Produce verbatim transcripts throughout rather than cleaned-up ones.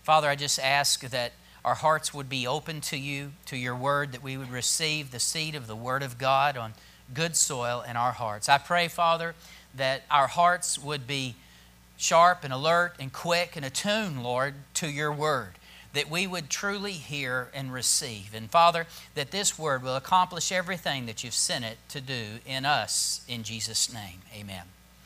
Father, I just ask that our hearts would be open to you, to your word, that we would receive the seed of the word of God on good soil in our hearts. I pray, Father, that our hearts would be sharp and alert and quick and attuned, Lord, to your word, that we would truly hear and receive. And Father, that this word will accomplish everything that you've sent it to do in us, in Jesus' name. Amen.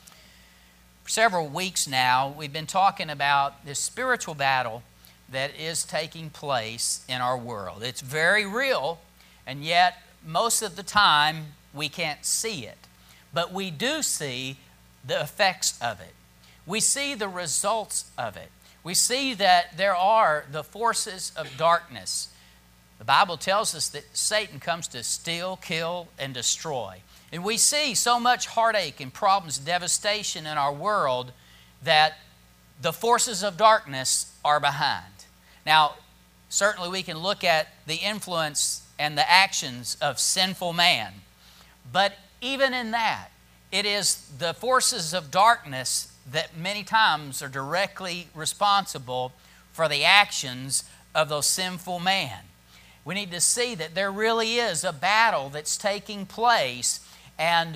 For several weeks now, we've been talking about this spiritual battle that is taking place in our world. It's very real, and yet most of the time we can't see it. But we do see the effects of it. We see the results of it. We see that there are the forces of darkness. The Bible tells us that Satan comes to steal, kill, and destroy. And we see so much heartache and problems, devastation in our world that the forces of darkness are behind. Now, certainly we can look at the influence and the actions of sinful man. But even in that, it is the forces of darkness that many times are directly responsible for the actions of those sinful man. We need to see that there really is a battle that's taking place, and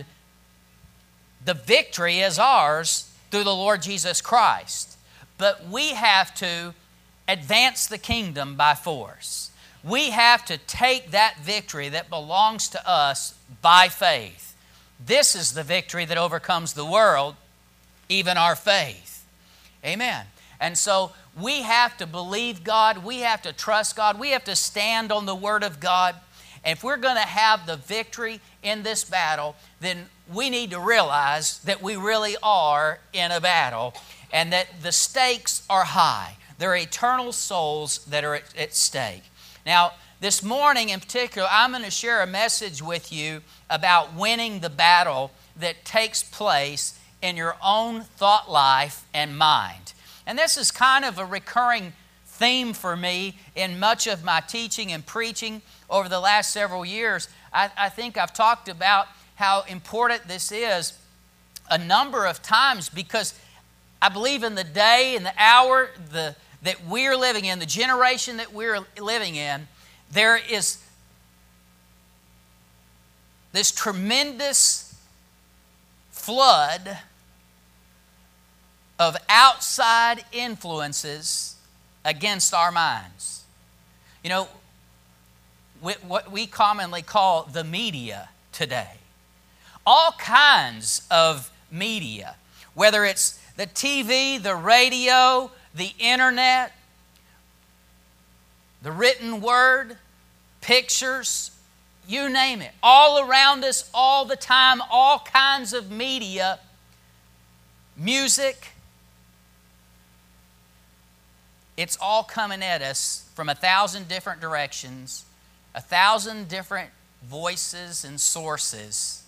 the victory is ours through the Lord Jesus Christ. But we have to advance the kingdom by force. We have to take that victory that belongs to us by faith. This is the victory that overcomes the world, even our faith. Amen. And so we have to believe God. We have to trust God. We have to stand on the Word of God. And if we're going to have the victory in this battle, then we need to realize that we really are in a battle and that the stakes are high. There are eternal souls that are at, at stake. Now, this morning in particular, I'm going to share a message with you about winning the battle that takes place in your own thought life and mind. And this is kind of a recurring theme for me in much of my teaching and preaching over the last several years. I, I think I've talked about how important this is a number of times, because I believe in the day and the hour the, that we're living in, the generation that we're living in, there is this tremendous flood of outside influences against our minds. You know, what we commonly call the media today. All kinds of media, whether it's the T V, the radio, the internet, the written word, pictures, you name it. All around us, all the time, all kinds of media, music. It's all coming at us from a thousand different directions, a thousand different voices and sources.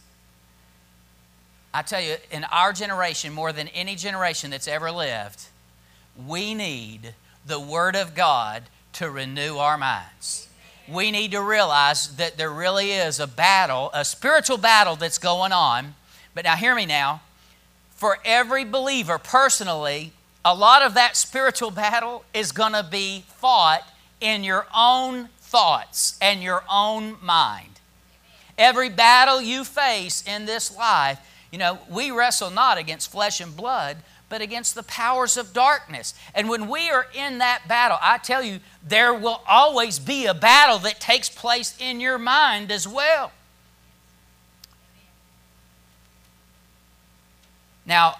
I tell you, in our generation, more than any generation that's ever lived, we need the Word of God to renew our minds. We need to realize that there really is a battle, a spiritual battle that's going on. But now hear me now. For every believer personally, a lot of that spiritual battle is going to be fought in your own thoughts and your own mind. Every battle you face in this life, you know, we wrestle not against flesh and blood, but against the powers of darkness. And when we are in that battle, I tell you, there will always be a battle that takes place in your mind as well. Now,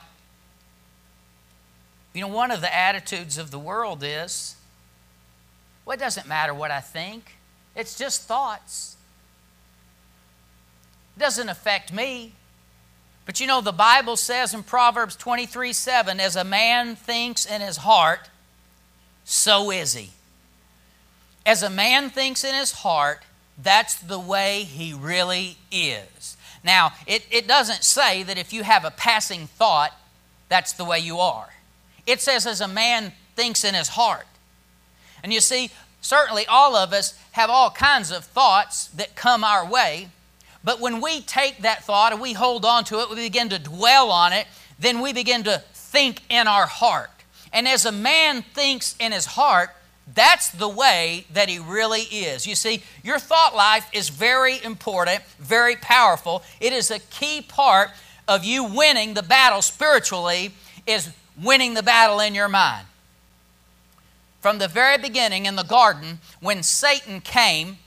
you know, one of the attitudes of the world is, well, it doesn't matter what I think. It's just thoughts. It doesn't affect me. But you know, the Bible says in Proverbs twenty-three seven, as a man thinks in his heart, so is he. As a man thinks in his heart, that's the way he really is. Now, it, it doesn't say that if you have a passing thought, that's the way you are. It says as a man thinks in his heart. And you see, certainly all of us have all kinds of thoughts that come our way. But when we take that thought and we hold on to it, we begin to dwell on it, then we begin to think in our heart. And as a man thinks in his heart, that's the way that he really is. You see, your thought life is very important, very powerful. It is a key part of you winning the battle spiritually, is winning the battle in your mind. From the very beginning in the garden, when Satan came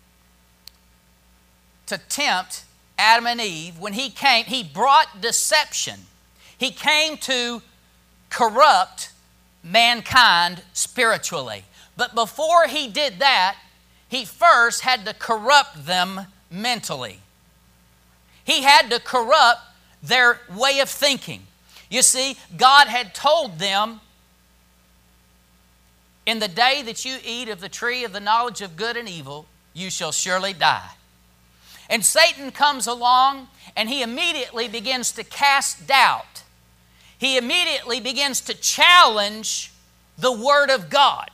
to tempt Adam and Eve, when he came, he brought deception. He came to corrupt mankind spiritually. But before he did that, he first had to corrupt them mentally. He had to corrupt their way of thinking. You see, God had told them, in the day that you eat of the tree of the knowledge of good and evil, you shall surely die. And Satan comes along and he immediately begins to cast doubt. He immediately begins to challenge the Word of God.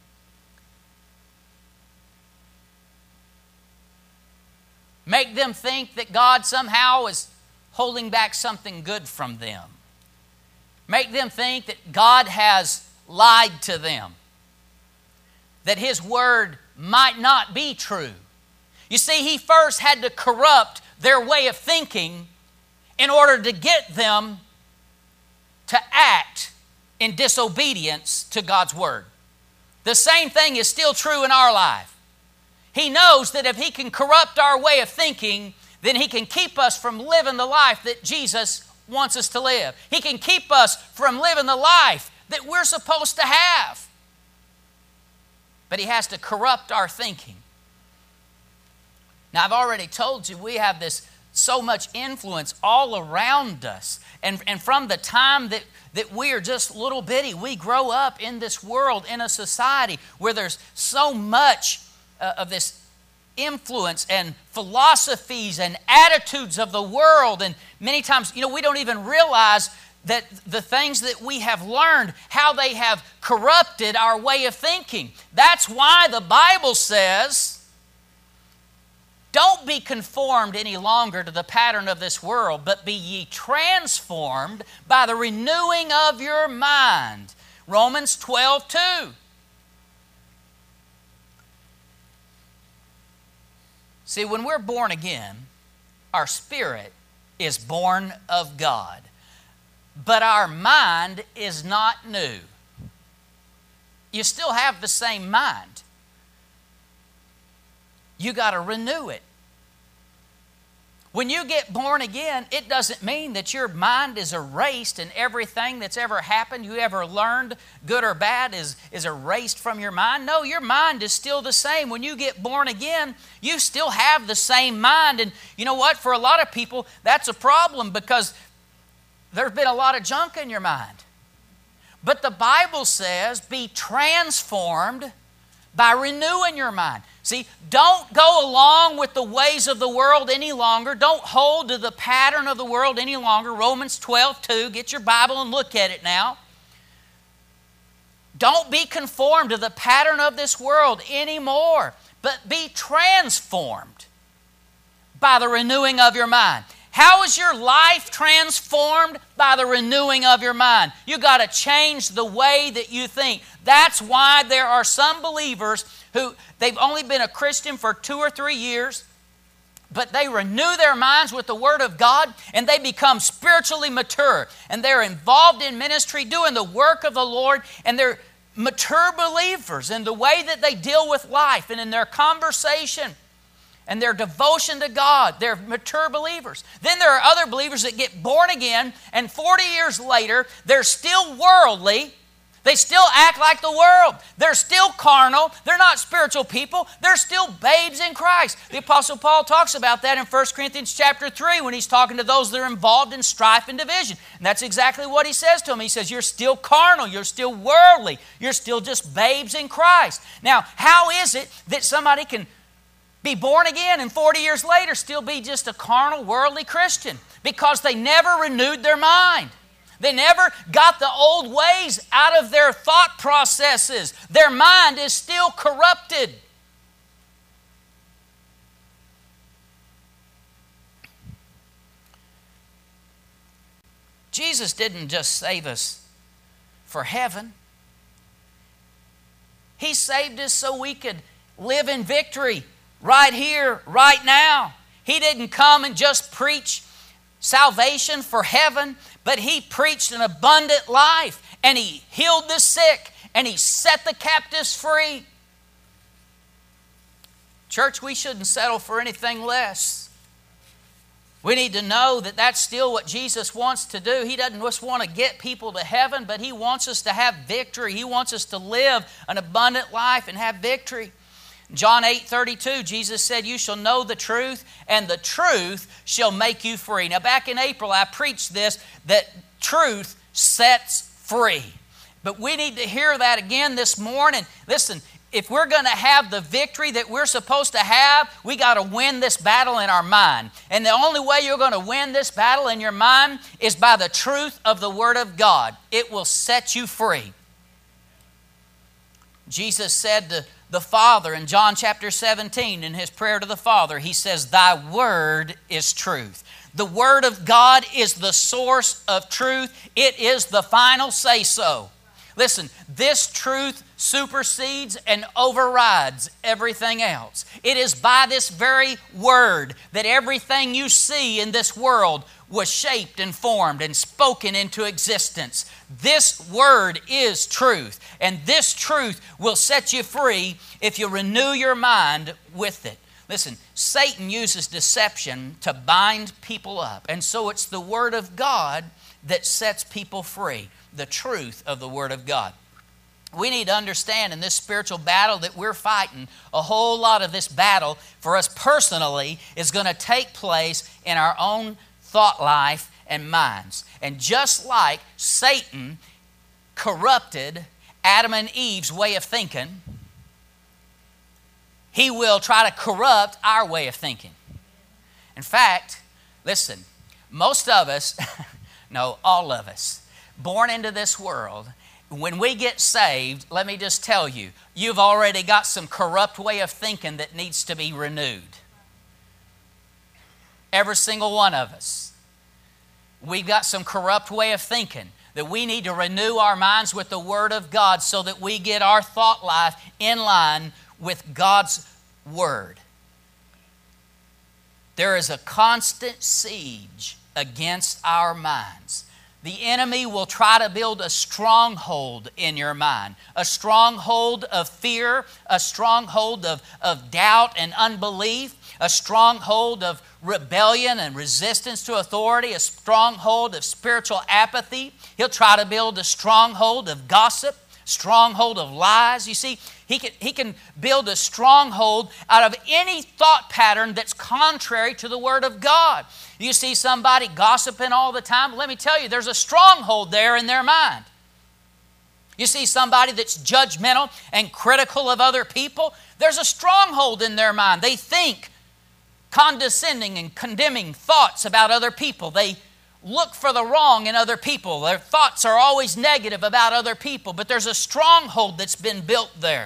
Make them think that God somehow is holding back something good from them. Make them think that God has lied to them, that His Word might not be true. You see, He first had to corrupt their way of thinking in order to get them to act in disobedience to God's Word. The same thing is still true in our life. He knows that if He can corrupt our way of thinking, then He can keep us from living the life that Jesus wants us to live. He can keep us from living the life that we're supposed to have. But He has to corrupt our thinking. Now, I've already told you we have this so much influence all around us. And, and from the time that, that we are just little bitty, we grow up in this world, in a society where there's so much uh, of this influence and philosophies and attitudes of the world. And many times, you know, we don't even realize that the things that we have learned, how they have corrupted our way of thinking. That's why the Bible says, don't be conformed any longer to the pattern of this world, but be ye transformed by the renewing of your mind. Romans twelve two. See, when we're born again, our spirit is born of God, but our mind is not new. You still have the same mind. You got to renew it. When you get born again, it doesn't mean that your mind is erased and everything that's ever happened, you ever learned, good or bad, is, is erased from your mind. No, your mind is still the same. When you get born again, you still have the same mind. And you know what? For a lot of people, that's a problem because there's been a lot of junk in your mind. But the Bible says, be transformed by renewing your mind. See, don't go along with the ways of the world any longer. Don't hold to the pattern of the world any longer. Romans twelve two. Get your Bible and look at it now. Don't be conformed to the pattern of this world anymore, but be transformed by the renewing of your mind. How is your life transformed? By the renewing of your mind. You got to change the way that you think. That's why there are some believers who, they've only been a Christian for two or three years, but they renew their minds with the Word of God and they become spiritually mature. And they're involved in ministry, doing the work of the Lord, and they're mature believers in the way that they deal with life and in their conversation and their devotion to God. They're mature believers. Then there are other believers that get born again, and forty years later, they're still worldly. They still act like the world. They're still carnal. They're not spiritual people. They're still babes in Christ. The Apostle Paul talks about that in First Corinthians chapter three when he's talking to those that are involved in strife and division. And that's exactly what he says to them. He says, you're still carnal. You're still worldly. You're still just babes in Christ. Now, how is it that somebody can be born again and forty years later still be just a carnal, worldly Christian? Because they never renewed their mind. They never got the old ways out of their thought processes. Their mind is still corrupted. Jesus didn't just save us for heaven. He saved us so we could live in victory right here, right now. He didn't come and just preach salvation for heaven, but He preached an abundant life, and He healed the sick, and He set the captives free. Church, we shouldn't settle for anything less. We need to know that that's still what Jesus wants to do. He doesn't just want to get people to heaven, but He wants us to have victory. He wants us to live an abundant life and have victory. John eight thirty-two, Jesus said, "You shall know the truth, and the truth shall make you free." Now, back in April, I preached this, that truth sets free. But we need to hear that again this morning. Listen, if we're going to have the victory that we're supposed to have, we got to win this battle in our mind. And the only way you're going to win this battle in your mind is by the truth of the Word of God. It will set you free. Jesus said to the Father in John chapter seventeen, in His prayer to the Father, He says, "Thy Word is truth." The Word of God is the source of truth. It is the final say-so. Listen, this truth supersedes and overrides everything else. It is by this very Word that everything you see in this world was shaped and formed and spoken into existence. This Word is truth, and this truth will set you free if you renew your mind with it. Listen, Satan uses deception to bind people up, and so it's the Word of God that sets people free. The truth of the Word of God. We need to understand in this spiritual battle that we're fighting, a whole lot of this battle for us personally is going to take place in our own thought life and minds. And just like Satan corrupted Adam and Eve's way of thinking, he will try to corrupt our way of thinking. In fact, listen, most of us, no, all of us, born into this world, when we get saved, let me just tell you, you've already got some corrupt way of thinking that needs to be renewed. Every single one of us. We've got some corrupt way of thinking that we need to renew our minds with the Word of God so that we get our thought life in line with God's Word. There is a constant siege against our minds. The enemy will try to build a stronghold in your mind, a stronghold of fear, a stronghold of, of doubt and unbelief, a stronghold of rebellion and resistance to authority, a stronghold of spiritual apathy. He'll try to build a stronghold of gossip, stronghold of lies. You see, he can, he can build a stronghold out of any thought pattern that's contrary to the Word of God. You see somebody gossiping all the time, let me tell you, there's a stronghold there in their mind. You see somebody that's judgmental and critical of other people, there's a stronghold in their mind. They think condescending and condemning thoughts about other people. They look for the wrong in other people. Their thoughts are always negative about other people, but there's a stronghold that's been built there.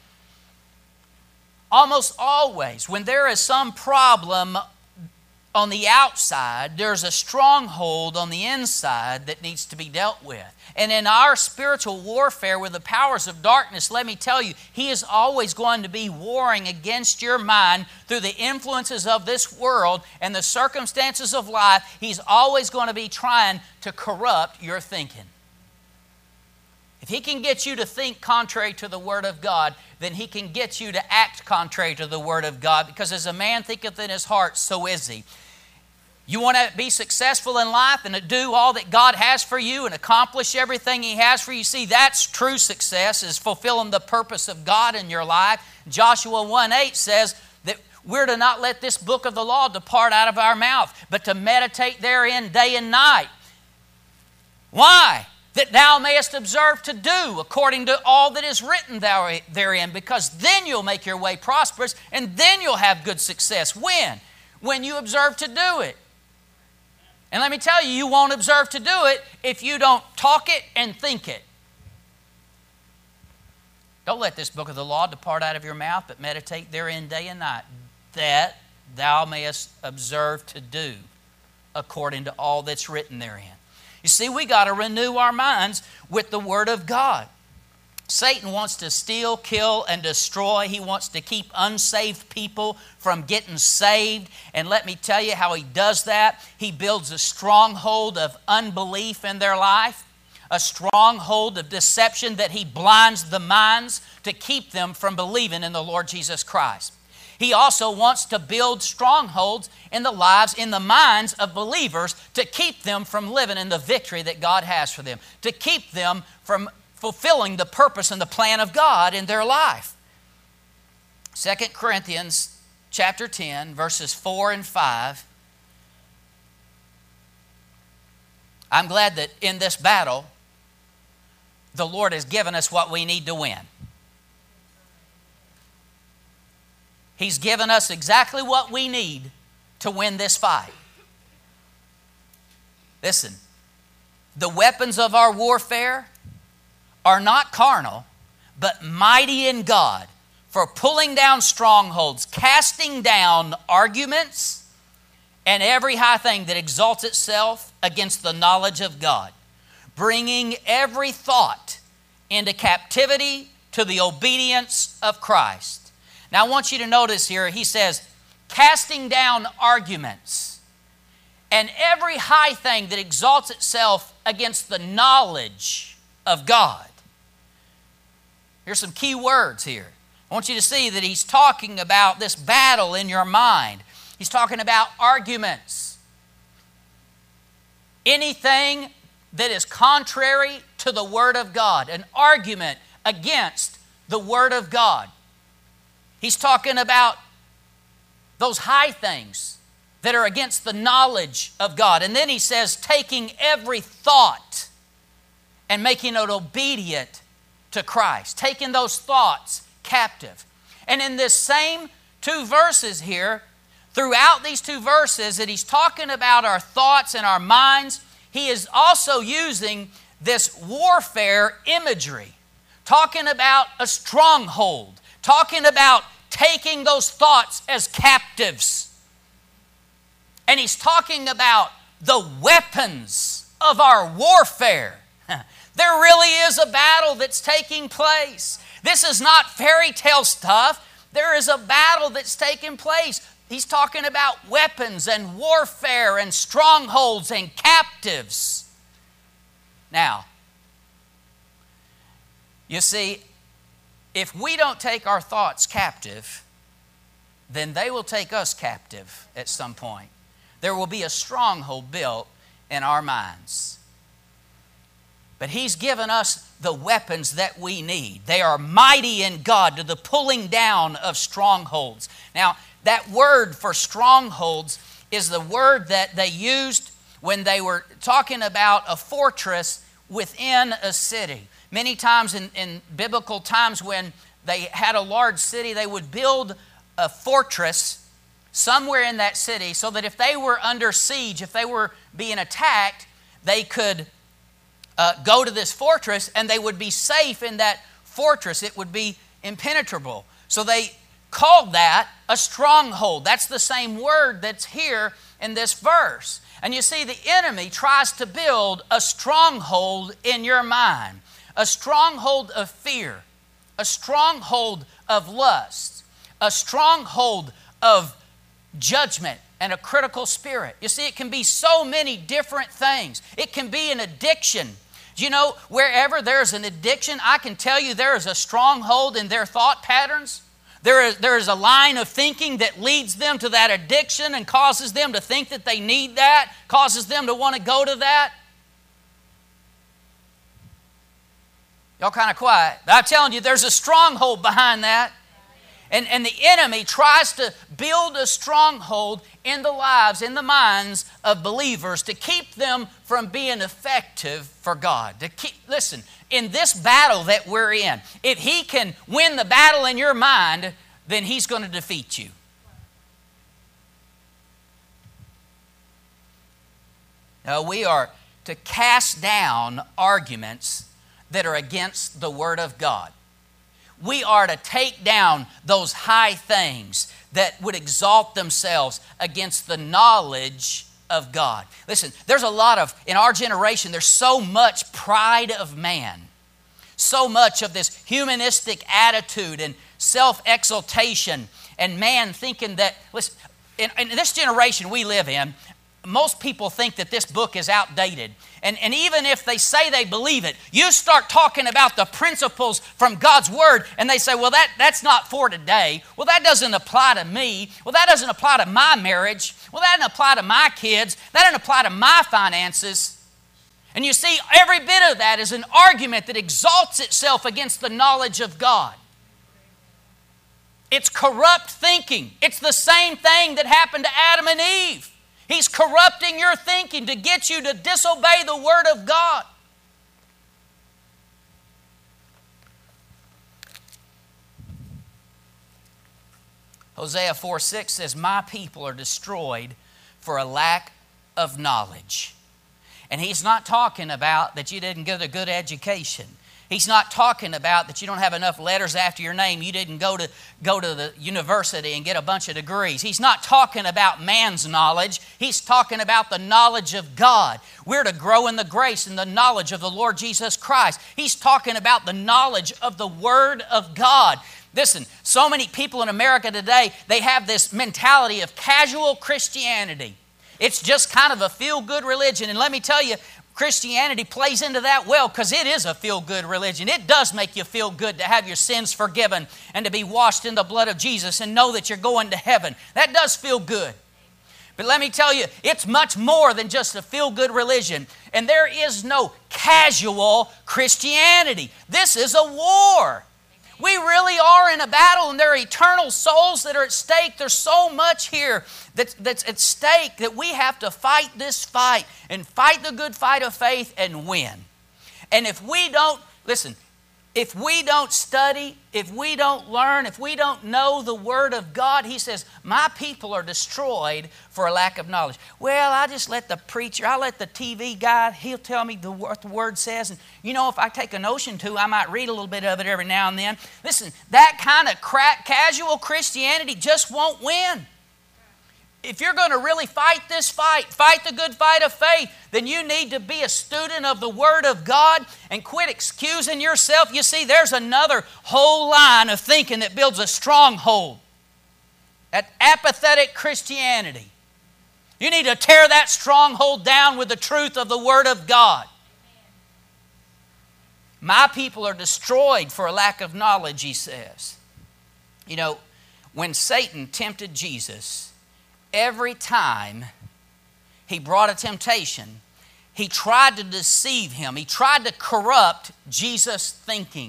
Almost always, when there is some problem on the outside, there's a stronghold on the inside that needs to be dealt with. And in our spiritual warfare with the powers of darkness, let me tell you, he is always going to be warring against your mind through the influences of this world and the circumstances of life. He's always going to be trying to corrupt your thinking. If he can get you to think contrary to the Word of God, then he can get you to act contrary to the Word of God, because as a man thinketh in his heart, so is he. You want to be successful in life and to do all that God has for you and accomplish everything He has for you. See, that's true success, is fulfilling the purpose of God in your life. Joshua one eight says that we're to not let this book of the law depart out of our mouth, but to meditate therein day and night. Why? That thou mayest observe to do according to all that is written therein, because then you'll make your way prosperous and then you'll have good success. When? When you observe to do it. And let me tell you, you won't observe to do it if you don't talk it and think it. Don't let this book of the law depart out of your mouth, but meditate therein day and night, that thou mayest observe to do according to all that's written therein. You see, we got to renew our minds with the Word of God. Satan wants to steal, kill, and destroy. He wants to keep unsaved people from getting saved. And let me tell you how he does that. He builds a stronghold of unbelief in their life, a stronghold of deception that he blinds the minds to keep them from believing in the Lord Jesus Christ. He also wants to build strongholds in the lives, in the minds of believers to keep them from living in the victory that God has for them, to keep them from fulfilling the purpose and the plan of God in their life. Second Corinthians chapter ten, verses four and five. I'm glad that in this battle, the Lord has given us what we need to win. He's given us exactly what we need to win this fight. Listen, the weapons of our warfare are not carnal, but mighty in God for pulling down strongholds, casting down arguments, and every high thing that exalts itself against the knowledge of God, bringing every thought into captivity to the obedience of Christ. Now I want you to notice here, he says, casting down arguments and every high thing that exalts itself against the knowledge of God. Here's some key words here. I want you to see that he's talking about this battle in your mind. He's talking about arguments. Anything that is contrary to the Word of God, an argument against the Word of God. He's talking about those high things that are against the knowledge of God. And then he says, taking every thought and making it obedient to Christ, taking those thoughts captive. And in this same two verses here, throughout these two verses that he's talking about our thoughts and our minds, he is also using this warfare imagery, talking about a stronghold, talking about taking those thoughts as captives. And he's talking about the weapons of our warfare. There really is a battle that's taking place. This is not fairy tale stuff. There is a battle that's taking place. He's talking about weapons and warfare and strongholds and captives. Now, you see, if we don't take our thoughts captive, then they will take us captive at some point. There will be a stronghold built in our minds. But he's given us the weapons that we need. They are mighty in God to the pulling down of strongholds. Now, that word for strongholds is the word that they used when they were talking about a fortress within a city. Many times in, in biblical times when they had a large city, they would build a fortress somewhere in that city so that if they were under siege, if they were being attacked, they could Uh, go to this fortress and they would be safe in that fortress. It would be impenetrable. So they called that a stronghold. That's the same word that's here in this verse. And you see, the enemy tries to build a stronghold in your mind, a stronghold of fear, a stronghold of lust, a stronghold of judgment, and a critical spirit. You see, it can be so many different things. It can be an addiction. You know, wherever there's an addiction, I can tell you there is a stronghold in their thought patterns. There is, there is a line of thinking that leads them to that addiction and causes them to think that they need that, causes them to want to go to that. Y'all kind of quiet. But I'm telling you, there's a stronghold behind that. And, and the enemy tries to build a stronghold in the lives, in the minds of believers to keep them from being effective for God. To keep, listen, in this battle that we're in, if he can win the battle in your mind, then he's going to defeat you. Now, we are to cast down arguments that are against the Word of God. We are to take down those high things that would exalt themselves against the knowledge of God. Listen, there's a lot of, in our generation, there's so much pride of man. So much of this humanistic attitude and self-exaltation and man thinking that, listen, in, in this generation we live in, most people think that this book is outdated. And, and even if they say they believe it, you start talking about the principles from God's Word, and they say, well, that, that's not for today. Well, that doesn't apply to me. Well, that doesn't apply to my marriage. Well, that doesn't apply to my kids. That doesn't apply to my finances. And you see, every bit of that is an argument that exalts itself against the knowledge of God. It's corrupt thinking. It's the same thing that happened to Adam and Eve. He's corrupting your thinking to get you to disobey the Word of God. Hosea four six says, my people are destroyed for a lack of knowledge. And he's not talking about that you didn't get a good education. He's not talking about that you don't have enough letters after your name. You didn't go to, go to the university and get a bunch of degrees. He's not talking about man's knowledge. He's talking about the knowledge of God. We're to grow in the grace and the knowledge of the Lord Jesus Christ. He's talking about the knowledge of the Word of God. Listen, so many people in America today, they have this mentality of casual Christianity. It's just kind of a feel-good religion. And let me tell you, Christianity plays into that well because it is a feel-good religion. It does make you feel good to have your sins forgiven and to be washed in the blood of Jesus and know that you're going to heaven. That does feel good. But let me tell you, it's much more than just a feel-good religion. And there is no casual Christianity. This is a war. We really are in a battle, and there are eternal souls that are at stake. There's so much here that's, that's at stake that we have to fight this fight and fight the good fight of faith and win. And if we don't, listen, if we don't study, if we don't learn, if we don't know the Word of God, he says, my people are destroyed for a lack of knowledge. Well, I just let the preacher, I let the T V guy, he'll tell me the, what the Word says. And you know, if I take a notion to, I might read a little bit of it every now and then. Listen, that kind of crack, casual Christianity just won't win. If you're going to really fight this fight, fight the good fight of faith, then you need to be a student of the Word of God and quit excusing yourself. You see, there's another whole line of thinking that builds a stronghold. That apathetic Christianity. You need to tear that stronghold down with the truth of the Word of God. My people are destroyed for a lack of knowledge, he says. You know, when Satan tempted Jesus, every time he brought a temptation, he tried to deceive him. He tried to corrupt Jesus' thinking.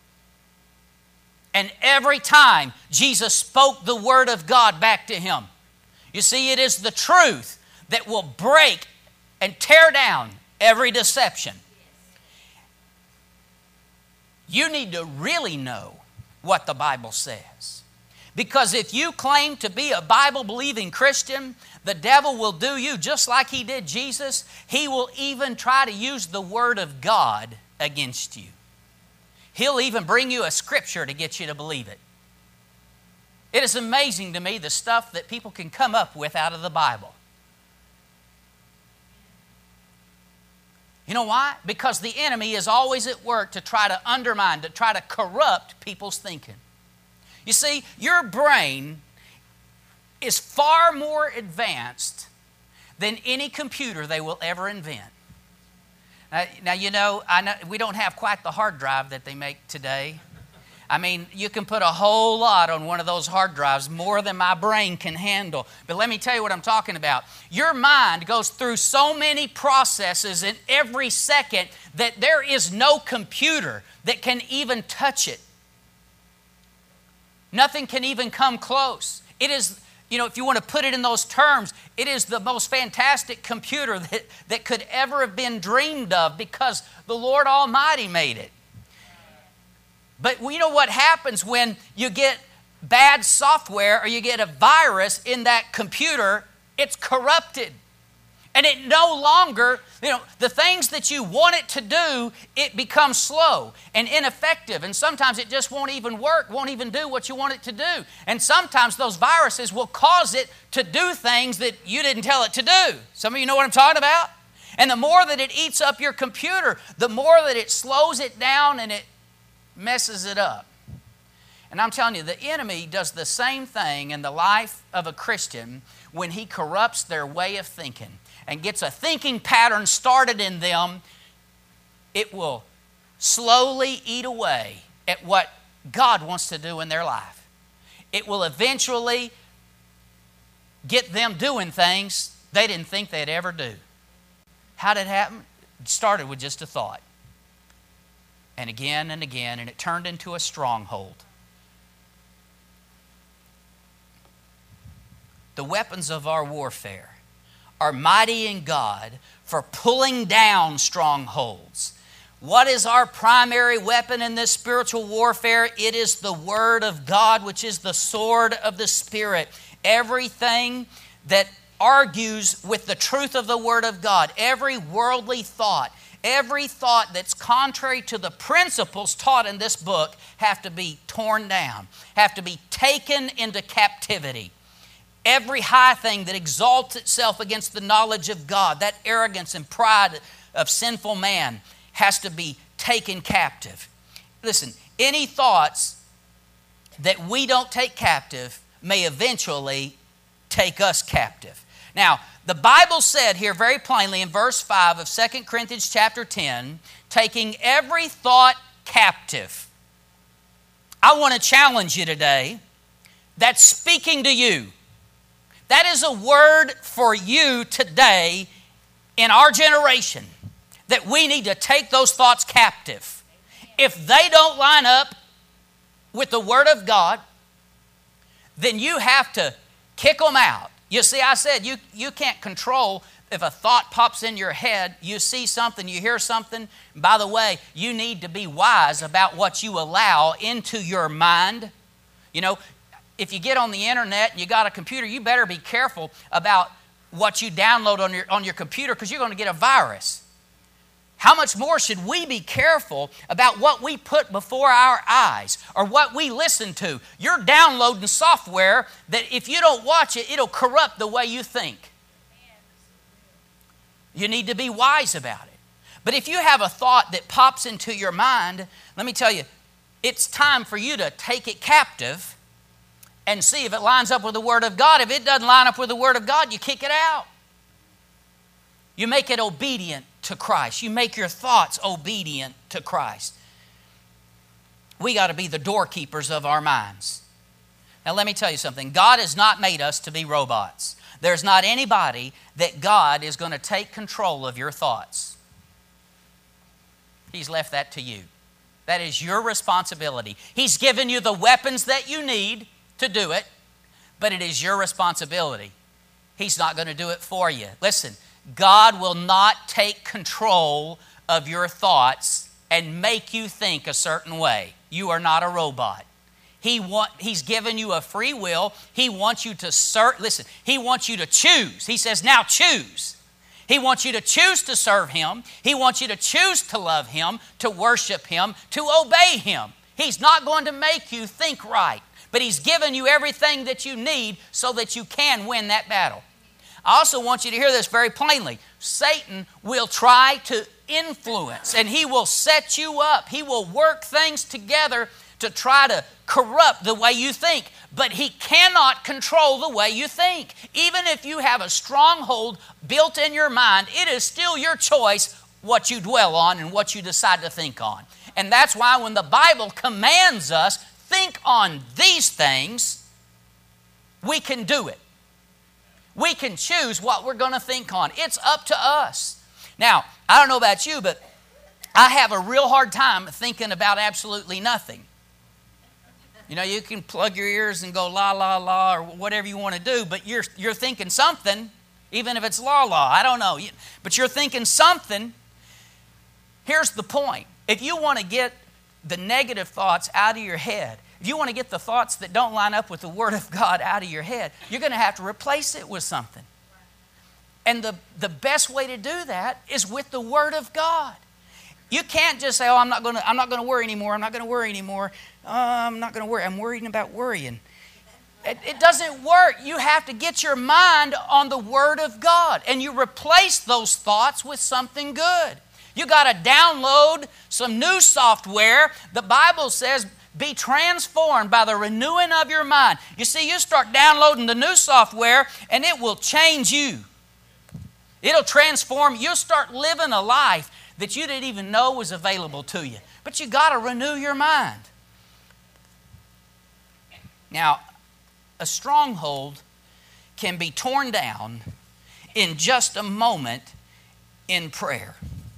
And every time, Jesus spoke the Word of God back to him. You see, it is the truth that will break and tear down every deception. You need to really know what the Bible says. Because if you claim to be a Bible-believing Christian, the devil will do you just like he did Jesus. He will even try to use the Word of God against you. He'll even bring you a scripture to get you to believe it. It is amazing to me the stuff that people can come up with out of the Bible. You know why? Because the enemy is always at work to try to undermine, to try to corrupt people's thinking. You see, your brain is far more advanced than any computer they will ever invent. Now, now you know, I know, we don't have quite the hard drive that they make today. I mean, you can put a whole lot on one of those hard drives, more than my brain can handle. But let me tell you what I'm talking about. Your mind goes through so many processes in every second that there is no computer that can even touch it. Nothing can even come close. It is, you know, if you want to put it in those terms, it is the most fantastic computer that, that could ever have been dreamed of because the Lord Almighty made it. But you know what happens when you get bad software or you get a virus in that computer? It's corrupted. And it no longer, you know, the things that you want it to do, it becomes slow and ineffective. And sometimes it just won't even work, won't even do what you want it to do. And sometimes those viruses will cause it to do things that you didn't tell it to do. Some of you know what I'm talking about? And the more that it eats up your computer, the more that it slows it down and it messes it up. And I'm telling you, the enemy does the same thing in the life of a Christian when he corrupts their way of thinking and gets a thinking pattern started in them. It will slowly eat away at what God wants to do in their life. It will eventually get them doing things they didn't think they'd ever do. How did it happen? It started with just a thought. And again and again, and it turned into a stronghold. The weapons of our warfare are mighty in God for pulling down strongholds. What is our primary weapon in this spiritual warfare? It is the Word of God, which is the sword of the Spirit. Everything that argues with the truth of the Word of God, every worldly thought, every thought that's contrary to the principles taught in this book have to be torn down, have to be taken into captivity. Every high thing that exalts itself against the knowledge of God, that arrogance and pride of sinful man, has to be taken captive. Listen, any thoughts that we don't take captive may eventually take us captive. Now, the Bible said here very plainly in verse five of Second Corinthians chapter ten, taking every thought captive. I want to challenge you today. That's speaking to you. That is a word for you today in our generation, that we need to take those thoughts captive. If they don't line up with the Word of God, then you have to kick them out. You see, I said you, you can't control if a thought pops in your head, you see something, you hear something. By the way, you need to be wise about what you allow into your mind. You know, if you get on the internet and you got a computer, you better be careful about what you download on your, on your computer, because you're going to get a virus. How much more should we be careful about what we put before our eyes or what we listen to? You're downloading software that if you don't watch it, it'll corrupt the way you think. You need to be wise about it. But if you have a thought that pops into your mind, let me tell you, it's time for you to take it captive and see if it lines up with the Word of God. If it doesn't line up with the Word of God, you kick it out. You make it obedient to Christ. You make your thoughts obedient to Christ. We got to be the doorkeepers of our minds. Now let me tell you something. God has not made us to be robots. There's not anybody that God is going to take control of your thoughts. He's left that to you. That is your responsibility. He's given you the weapons that you need to do it, but it is your responsibility. He's not going to do it for you. Listen, God will not take control of your thoughts and make you think a certain way. You are not a robot. He want, he's given you a free will. He wants you to serve. Listen, He wants you to choose. He says, now choose. He wants you to choose to serve Him. He wants you to choose to love Him, to worship Him, to obey Him. He's not going to make you think right, but He's given you everything that you need so that you can win that battle. I also want you to hear this very plainly. Satan will try to influence, and he will set you up. He will work things together to try to corrupt the way you think, but he cannot control the way you think. Even if you have a stronghold built in your mind, it is still your choice what you dwell on and what you decide to think on. And that's why when the Bible commands us, think on these things, we can do it. We can choose what we're going to think on. It's up to us. Now, I don't know about you, but I have a real hard time thinking about absolutely nothing. You know, you can plug your ears and go la, la, la, or whatever you want to do, but you're, you're thinking something, even if it's la, la, I don't know. But you're thinking something. Here's the point. If you want to get the negative thoughts out of your head, if you want to get the thoughts that don't line up with the Word of God out of your head, you're going to have to replace it with something. And the, the best way to do that is with the Word of God. You can't just say, oh, I'm not going to I'm not going to worry anymore. I'm not going to worry anymore. Uh, I'm not going to worry. I'm worrying about worrying. It, it doesn't work. You have to get your mind on the Word of God, and you replace those thoughts with something good. You got to download some new software. The Bible says, be transformed by the renewing of your mind. You see, you start downloading the new software, and it will change you. It'll transform. You'll start living a life that you didn't even know was available to you. But you got to renew your mind. Now, a stronghold can be torn down in just a moment in prayer.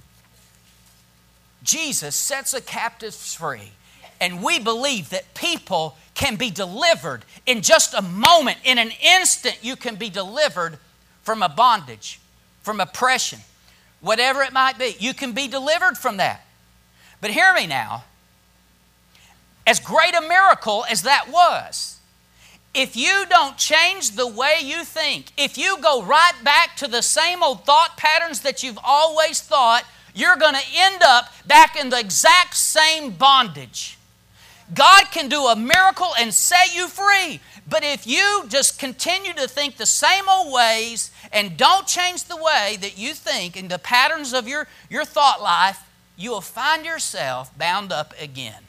Jesus sets the captives free, and we believe that people can be delivered in just a moment. In an instant, you can be delivered from a bondage, from oppression, whatever it might be. You can be delivered from that. But hear me now. As great a miracle as that was, if you don't change the way you think, if you go right back to the same old thought patterns that you've always thought, you're going to end up back in the exact same bondage. God can do a miracle and set you free. But if you just continue to think the same old ways and don't change the way that you think and the patterns of your, your thought life, you will find yourself bound up again.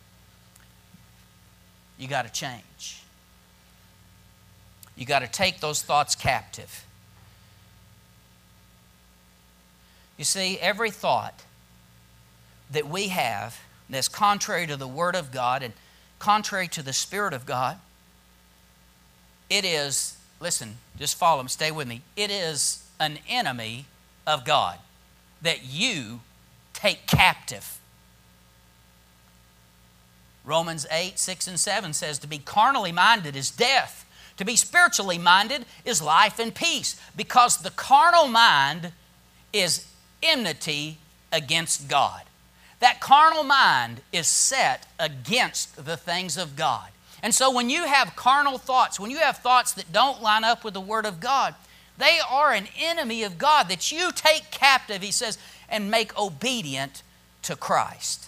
You got to change. You got to take those thoughts captive. You see, every thought that we have that's contrary to the Word of God and contrary to the Spirit of God, it is, listen, just follow me, stay with me. It is an enemy of God that you take captive. Romans eight, six, and seven says to be carnally minded is death. To be spiritually minded is life and peace, because the carnal mind is enmity against God. That carnal mind is set against the things of God. And so when you have carnal thoughts, when you have thoughts that don't line up with the Word of God, they are an enemy of God that you take captive, he says, and make obedient to Christ.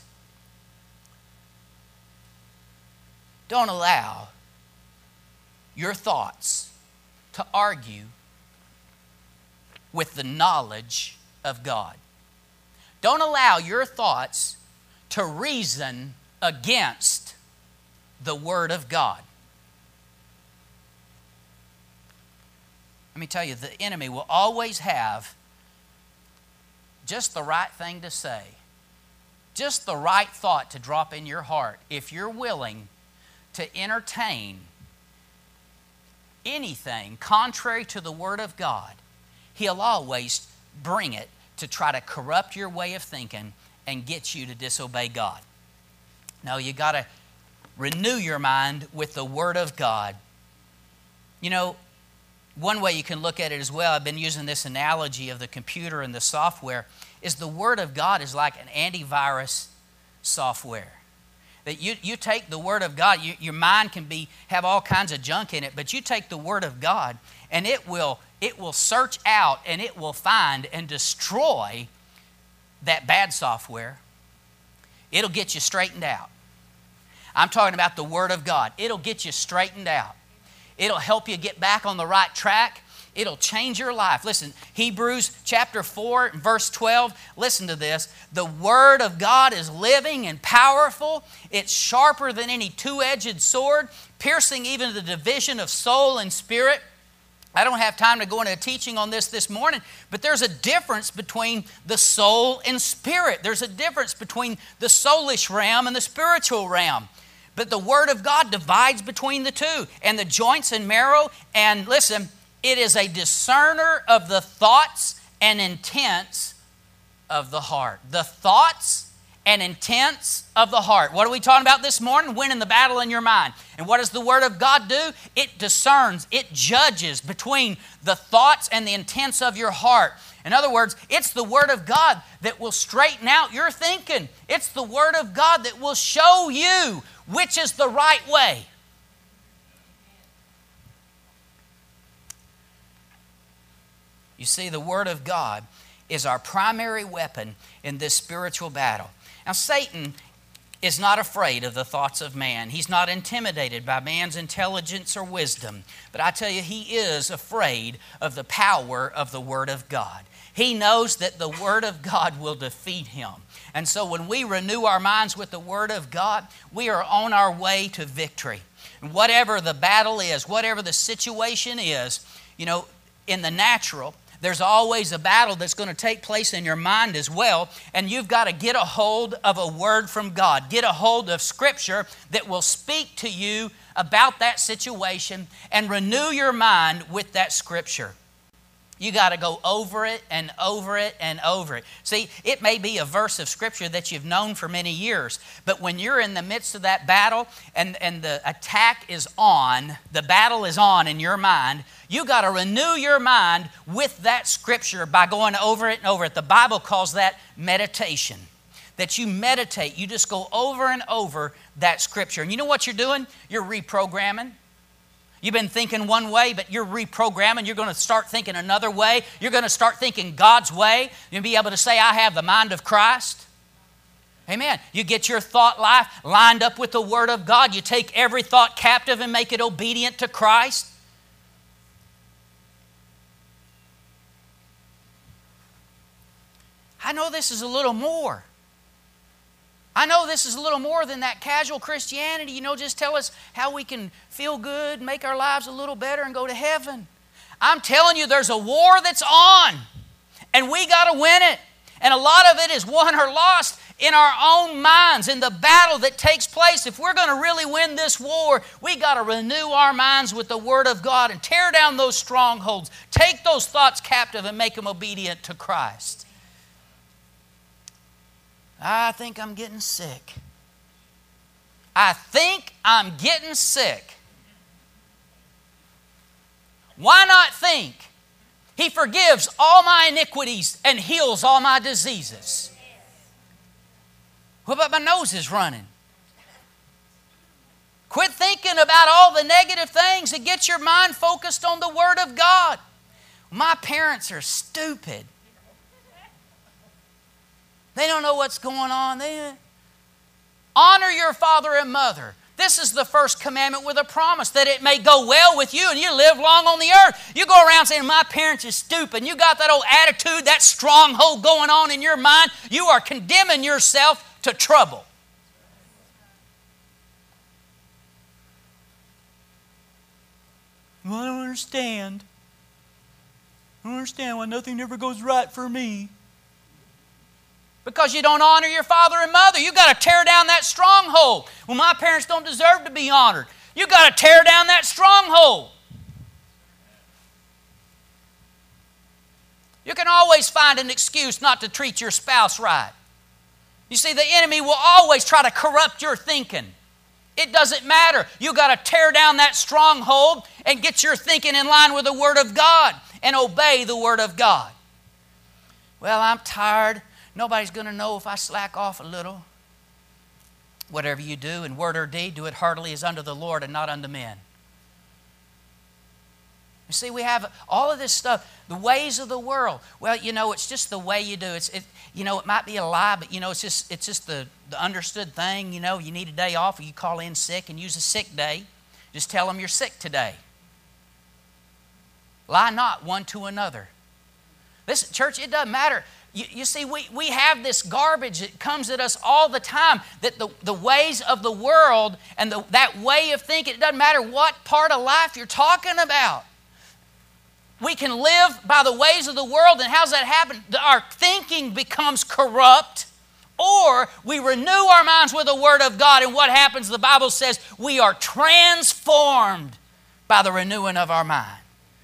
Don't allow your thoughts to argue with the knowledge of God. Don't allow your thoughts to reason against the Word of God. Let me tell you, the enemy will always have just the right thing to say, just the right thought to drop in your heart if you're willing to entertain anything contrary to the Word of God. He'll always bring it to try to corrupt your way of thinking and get you to disobey God. No, you got to renew your mind with the Word of God. You know, one way you can look at it as well, I've been using this analogy of the computer and the software, is the Word of God is like an antivirus software. That you, you take the Word of God, you, your mind can be have all kinds of junk in it, but you take the Word of God and it will it will search out and it will find and destroy that bad software. It'll get you straightened out. I'm talking about the Word of God. It'll get you straightened out. It'll help you get back on the right track. It'll change your life. Listen, Hebrews chapter four, verse twelve, listen to this. The Word of God is living and powerful. It's sharper than any two-edged sword, piercing even the division of soul and spirit. I don't have time to go into a teaching on this this morning, but there's a difference between the soul and spirit. There's a difference between the soulish realm and the spiritual realm. But the Word of God divides between the two, and the joints and marrow, and listen, it is a discerner of the thoughts and intents of the heart. The thoughts and intents of the heart. What are we talking about this morning? Winning the battle in your mind. And what does the Word of God do? It discerns, it judges between the thoughts and the intents of your heart. In other words, it's the Word of God that will straighten out your thinking. It's the Word of God that will show you which is the right way. You see, the Word of God is our primary weapon in this spiritual battle. Now, Satan is not afraid of the thoughts of man. He's not intimidated by man's intelligence or wisdom. But I tell you, he is afraid of the power of the Word of God. He knows that the Word of God will defeat him. And so when we renew our minds with the Word of God, we are on our way to victory. And whatever the battle is, whatever the situation is, you know, in the natural, there's always a battle that's going to take place in your mind as well, and you've got to get a hold of a word from God. Get a hold of Scripture that will speak to you about that situation and renew your mind with that Scripture. You got to go over it and over it and over it. See, it may be a verse of Scripture that you've known for many years, but when you're in the midst of that battle and, and the attack is on, the battle is on in your mind, you got to renew your mind with that Scripture by going over it and over it. The Bible calls that meditation. That you meditate, you just go over and over that Scripture. And you know what you're doing? You're reprogramming. You've been thinking one way, but you're reprogramming. You're going to start thinking another way. You're going to start thinking God's way. You'll be able to say, I have the mind of Christ. Amen. You get your thought life lined up with the Word of God. You take every thought captive and make it obedient to Christ. I know this is a little more. I know this is a little more than that casual Christianity, you know, just tell us how we can feel good, make our lives a little better, and go to heaven. I'm telling you, there's a war that's on, and we got to win it. And a lot of it is won or lost in our own minds, in the battle that takes place. If we're going to really win this war, we got to renew our minds with the Word of God and tear down those strongholds. Take those thoughts captive and make them obedient to Christ. I think I'm getting sick. I think I'm getting sick. Why not think? He forgives all my iniquities and heals all my diseases. What about my nose is running? Quit thinking about all the negative things and get your mind focused on the Word of God. My parents are stupid. They don't know what's going on. They honor your father and mother. This is the first commandment with a promise that it may go well with you and you live long on the earth. You go around saying, my parents are stupid. And you got that old attitude, that stronghold going on in your mind. You are condemning yourself to trouble. Well, I don't understand. I don't understand why nothing ever goes right for me. Because you don't honor your father and mother. You've got to tear down that stronghold. Well, my parents don't deserve to be honored. You've got to tear down that stronghold. You can always find an excuse not to treat your spouse right. You see, the enemy will always try to corrupt your thinking. It doesn't matter. You've got to tear down that stronghold and get your thinking in line with the Word of God and obey the Word of God. Well, I'm tired. Nobody's going to know if I slack off a little. Whatever you do in word or deed, do it heartily as unto the Lord and not unto men. You see, we have all of this stuff, the ways of the world. Well, you know, it's just the way you do. It's, it, you know, it might be a lie, but you know, it's just, it's just the, the understood thing. You know, you need a day off, or you call in sick and use a sick day. Just tell them you're sick today. Lie not one to another. Listen, church, it doesn't matter. You, you see, we, we have this garbage that comes at us all the time, that the, the ways of the world and the, that way of thinking, it doesn't matter what part of life you're talking about. We can live by the ways of the world, and how's that happen? Our thinking becomes corrupt, or we renew our minds with the Word of God, and what happens? The Bible says we are transformed by the renewing of our mind.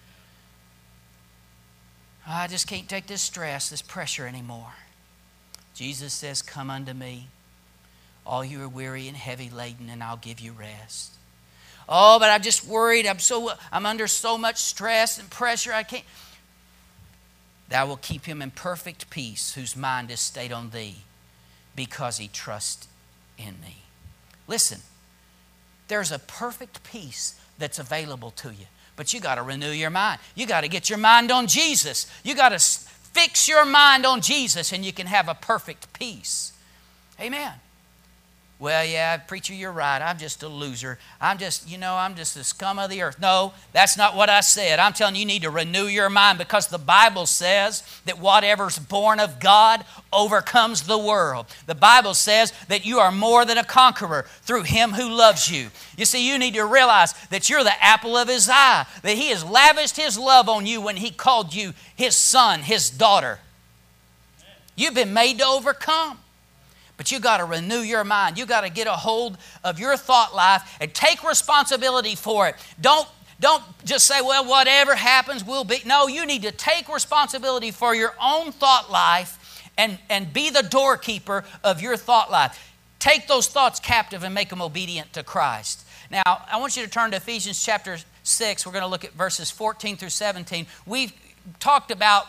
I just can't take this stress, this pressure anymore. Jesus says, come unto me, all you are weary and heavy laden, and I'll give you rest. Oh, but I'm just worried. I'm so I'm under so much stress and pressure. I can't. Thou will keep him in perfect peace, whose mind is stayed on thee, because he trusts in me. Listen, there's a perfect peace that's available to you. But you got to renew your mind. You got to get your mind on Jesus. You got to fix your mind on Jesus, and you can have a perfect peace. Amen. Well, yeah, preacher, you're right. I'm just a loser. I'm just, you know, I'm just the scum of the earth. No, that's not what I said. I'm telling you, you need to renew your mind, because the Bible says that whatever's born of God overcomes the world. The Bible says that you are more than a conqueror through Him who loves you. You see, you need to realize that you're the apple of His eye, that He has lavished His love on you when He called you His son, His daughter. You've been made to overcome. But you got to renew your mind. You got to get a hold of your thought life and take responsibility for it. Don't, don't just say, well, whatever happens will be. No, you need to take responsibility for your own thought life and, and be the doorkeeper of your thought life. Take those thoughts captive and make them obedient to Christ. Now, I want you to turn to Ephesians chapter six. We're going to look at verses fourteen through seventeen. We've talked about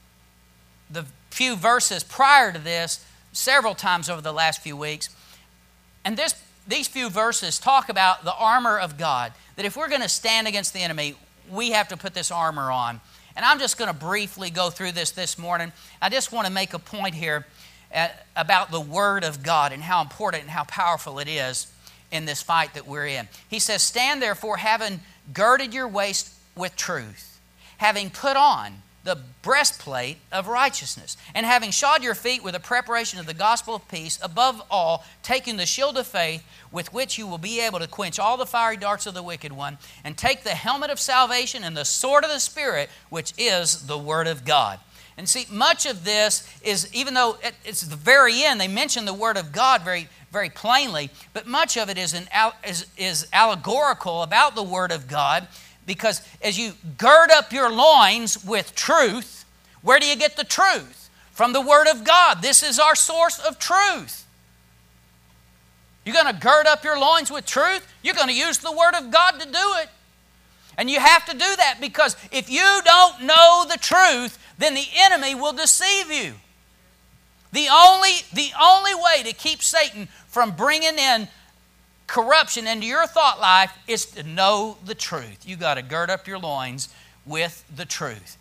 the few verses prior to this several times over the last few weeks. And this, these few verses talk about the armor of God, that if we're going to stand against the enemy, we have to put this armor on. And I'm just going to briefly go through this this morning. I just want to make a point here at, about the Word of God and how important and how powerful it is in this fight that we're in. He says, stand therefore, having girded your waist with truth, having put on the breastplate of righteousness, and having shod your feet with the preparation of the gospel of peace, above all, taking the shield of faith, with which you will be able to quench all the fiery darts of the wicked one, and take the helmet of salvation and the sword of the Spirit, which is the Word of God. And see, much of this is, even though it's the very end, they mention the Word of God very, very plainly, but much of it is, an, is, is allegorical about the Word of God. Because as you gird up your loins with truth, where do you get the truth? From the Word of God. This is our source of truth. You're going to gird up your loins with truth? You're going to use the Word of God to do it. And you have to do that, because if you don't know the truth, then the enemy will deceive you. The only, the only way to keep Satan from bringing in corruption into your thought life is to know the truth. You got to gird up your loins with the truth.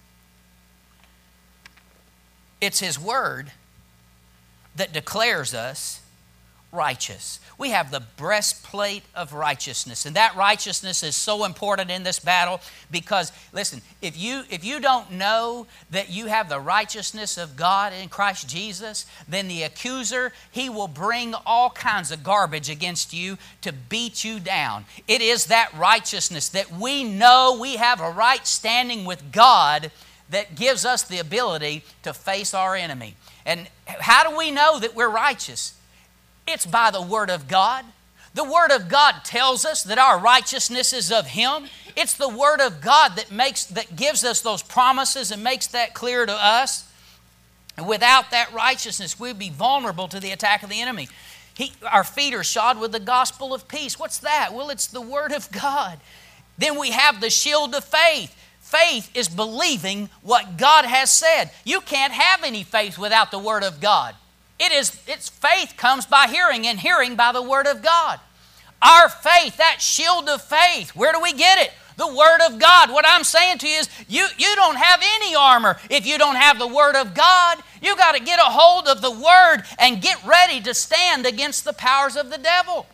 It's His Word that declares us righteous. We have the breastplate of righteousness, and that righteousness is so important in this battle, because listen, if you if you don't know that you have the righteousness of God in Christ Jesus, then the accuser, he will bring all kinds of garbage against you to beat you down. It is that righteousness that we know we have a right standing with God that gives us the ability to face our enemy. And how do we know that we're righteous? It's by the Word of God. The Word of God tells us that our righteousness is of Him. It's the Word of God that makes, that gives us those promises and makes that clear to us. And without that righteousness, we'd be vulnerable to the attack of the enemy. He, our feet are shod with the gospel of peace. What's that? Well, it's the Word of God. Then we have the shield of faith. Faith is believing what God has said. You can't have any faith without the Word of God. It is, its faith comes by hearing, and hearing by the Word of God. Our faith, that shield of faith, where do we get it? The Word of God. What I'm saying to you is, you, you don't have any armor if you don't have the Word of God. You got to get a hold of the Word and get ready to stand against the powers of the devil.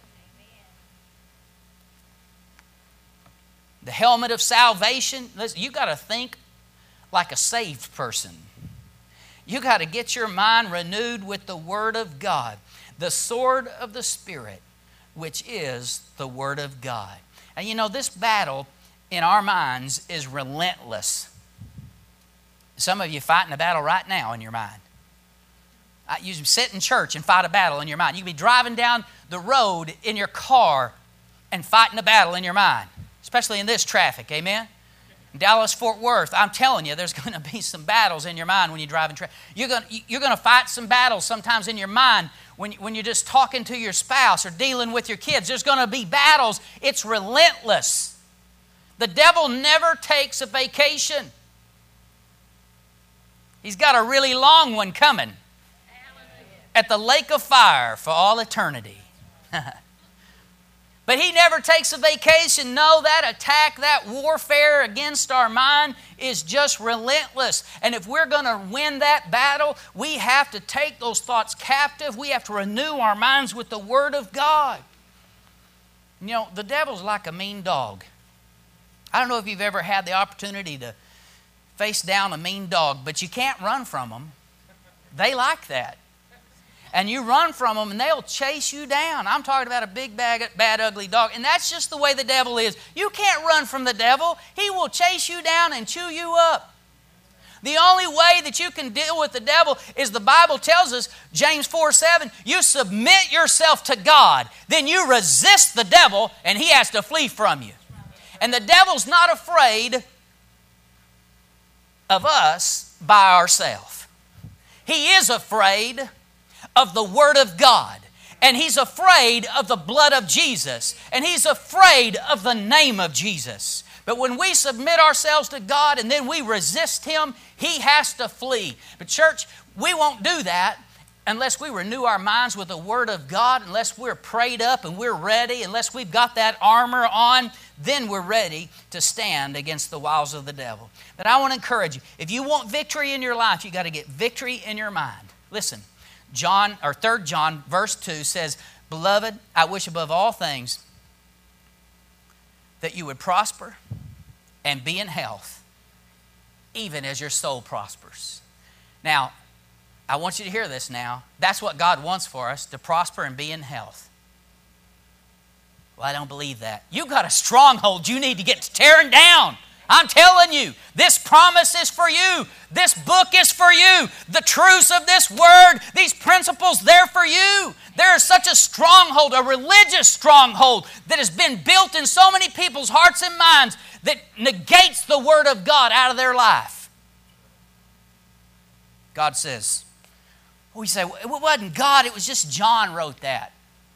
The helmet of salvation. Listen, you got to think like a saved person. You got to get your mind renewed with the Word of God. The sword of the Spirit, which is the Word of God. And you know, this battle in our minds is relentless. Some of you fighting a battle right now in your mind. You sit in church and fight a battle in your mind. You can be driving down the road in your car and fighting a battle in your mind, especially in this traffic, amen? Dallas, Fort Worth, I'm telling you, there's going to be some battles in your mind when you drive in traffic. You're going, you're going to fight some battles sometimes in your mind when, when you're just talking to your spouse or dealing with your kids. There's going to be battles. It's relentless. The devil never takes a vacation. He's got a really long one coming at the lake of fire for all eternity. But he never takes a vacation. No, that attack, that warfare against our mind is just relentless. And if we're going to win that battle, we have to take those thoughts captive. We have to renew our minds with the Word of God. You know, the devil's like a mean dog. I don't know if you've ever had the opportunity to face down a mean dog, but you can't run from them. They like that. And you run from them and they'll chase you down. I'm talking about a big, bad, bad, ugly dog. And that's just the way the devil is. You can't run from the devil. He will chase you down and chew you up. The only way that you can deal with the devil is the Bible tells us, James four seven, you submit yourself to God. Then you resist the devil and he has to flee from you. And the devil's not afraid of us by ourselves. He is afraid of the Word of God. And he's afraid of the blood of Jesus. And he's afraid of the name of Jesus. But when we submit ourselves to God and then we resist Him, He has to flee. But church, we won't do that unless we renew our minds with the Word of God, unless we're prayed up and we're ready, unless we've got that armor on, then we're ready to stand against the wiles of the devil. But I want to encourage you, if you want victory in your life, you've got to get victory in your mind. Listen. John, or Third John, verse two says, Beloved, I wish above all things that you would prosper and be in health, even as your soul prospers. Now, I want you to hear this now. That's what God wants for us, to prosper and be in health. Well, I don't believe that. You got a stronghold you need to get tearing down. I'm telling you, this promise is for you. This book is for you. The truths of this word, these principles, they're for you. There is such a stronghold, a religious stronghold that has been built in so many people's hearts and minds that negates the Word of God out of their life. God says, we say, it wasn't God, it was just John wrote that.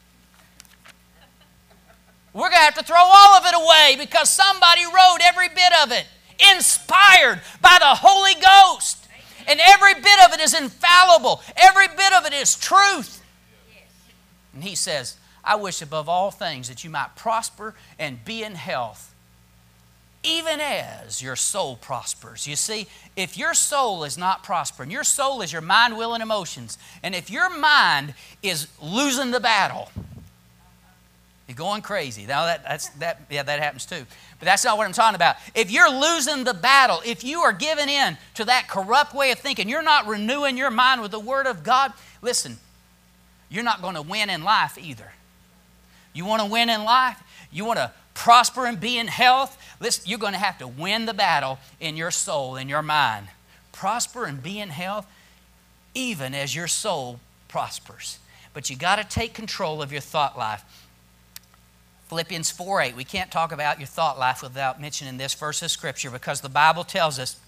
We're going to have to throw all of it away because somebody wrote every bit of it, inspired by the Holy Ghost. And every bit of it is infallible. Every bit of it is truth. And he says, I wish above all things that you might prosper and be in health, even as your soul prospers. You see, if your soul is not prospering, your soul is your mind, will, and emotions, and if your mind is losing the battle, you're going crazy. Now that that's that yeah that happens too. But that's not what I'm talking about. If you're losing the battle, if you are giving in to that corrupt way of thinking, you're not renewing your mind with the Word of God, listen, you're not going to win in life either. You want to win in life? You want to prosper and be in health? Listen, you're going to have to win the battle in your soul, in your mind. Prosper and be in health even as your soul prospers. But you got to take control of your thought life. Philippians four eight, we can't talk about your thought life without mentioning this verse of Scripture because the Bible tells us,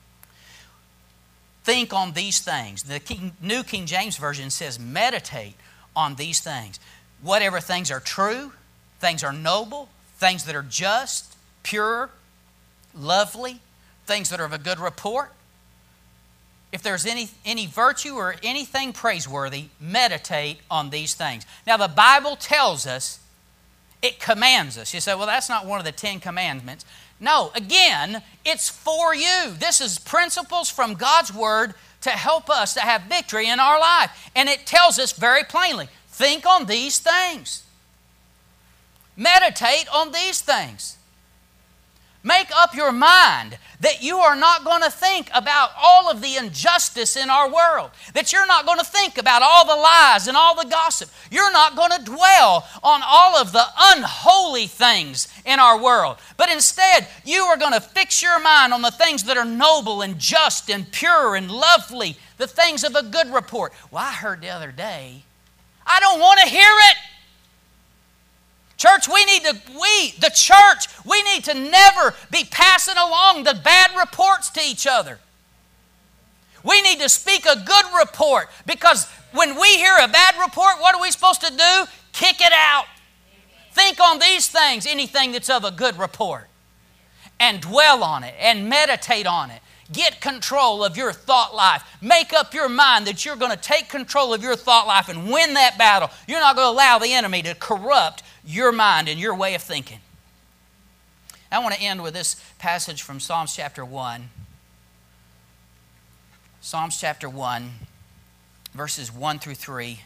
think on these things. The King, New King James Version says, meditate on these things. Whatever things are true, things are noble, things that are just, pure, lovely, things that are of a good report. If there's any, any virtue or anything praiseworthy, meditate on these things. Now the Bible tells us, it commands us. You say, well, that's not one of the Ten Commandments. No, again, it's for you. This is principles from God's Word to help us to have victory in our life. And it tells us very plainly, think on these things. Meditate on these things. Make up your mind that you are not going to think about all of the injustice in our world. That you're not going to think about all the lies and all the gossip. You're not going to dwell on all of the unholy things in our world. But instead, you are going to fix your mind on the things that are noble and just and pure and lovely. The things of a good report. Well, I heard the other day, I don't want to hear it. Church, we need to, we, the church, we need to never be passing along the bad reports to each other. We need to speak a good report because when we hear a bad report, what are we supposed to do? Kick it out. Think on these things, anything that's of a good report, and dwell on it and meditate on it. Get control of your thought life. Make up your mind that you're going to take control of your thought life and win that battle. You're not going to allow the enemy to corrupt your mind and your way of thinking. I want to end with this passage from Psalms chapter one. Psalms chapter one, verses one through three.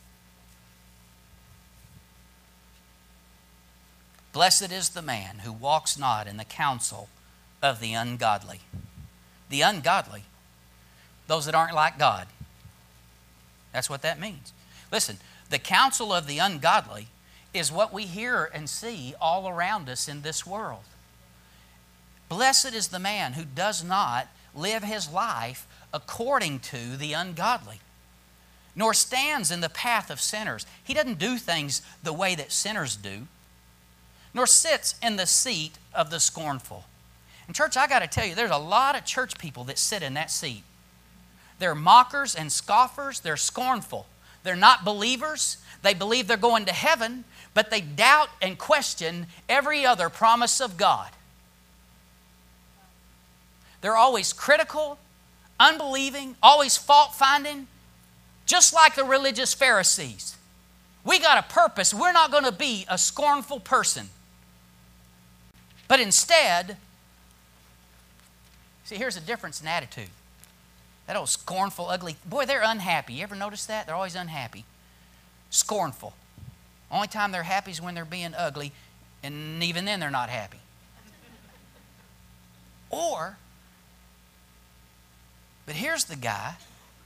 Blessed is the man who walks not in the counsel of the ungodly. The ungodly, those that aren't like God. That's what that means. Listen, the counsel of the ungodly is what we hear and see all around us in this world. Blessed is the man who does not live his life according to the ungodly, nor stands in the path of sinners. He doesn't do things the way that sinners do, nor sits in the seat of the scornful. And church, I got to tell you, there's a lot of church people that sit in that seat. They're mockers and scoffers. They're scornful. They're not believers. They believe they're going to heaven, but they doubt and question every other promise of God. They're always critical, unbelieving, always fault-finding, just like the religious Pharisees. We got a purpose. We're not going to be a scornful person. But instead, see, here's a difference in attitude. That old scornful, ugly, boy, they're unhappy. You ever notice that? They're always unhappy. Scornful. Only time they're happy is when they're being ugly, and even then they're not happy. Or, but here's the guy,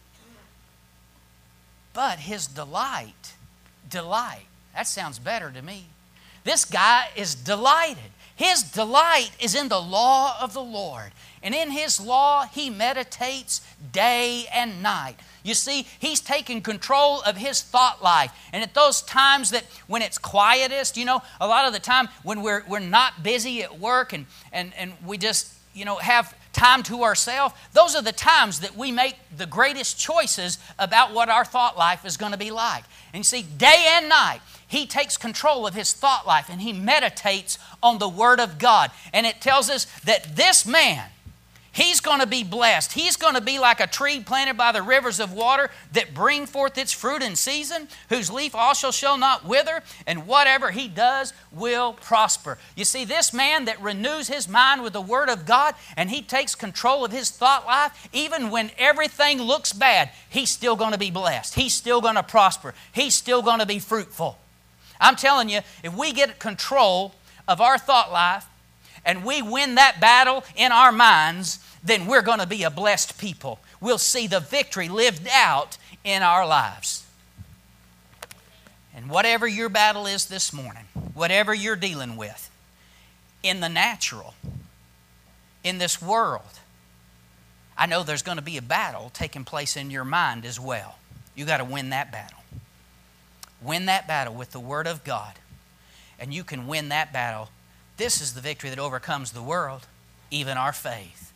but his delight, delight, that sounds better to me. This guy is delighted. His delight is in the law of the Lord. And in His law, he meditates day and night. You see, he's taking control of his thought life. And at those times that when it's quietest, you know, a lot of the time when we're, we're not busy at work and, and, and we just, you know, have time to ourselves, those are the times that we make the greatest choices about what our thought life is going to be like. And you see, day and night, he takes control of his thought life and he meditates on the Word of God. And it tells us that this man, he's going to be blessed. He's going to be like a tree planted by the rivers of water that bring forth its fruit in season, whose leaf also shall not wither, and whatever he does will prosper. You see, this man that renews his mind with the Word of God and he takes control of his thought life, even when everything looks bad, he's still going to be blessed. He's still going to prosper. He's still going to be fruitful. I'm telling you, if we get control of our thought life and we win that battle in our minds, then we're going to be a blessed people. We'll see the victory lived out in our lives. And whatever your battle is this morning, whatever you're dealing with, in the natural, in this world, I know there's going to be a battle taking place in your mind as well. You got to win that battle. Win that battle with the Word of God. And you can win that battle. This is the victory that overcomes the world, even our faith.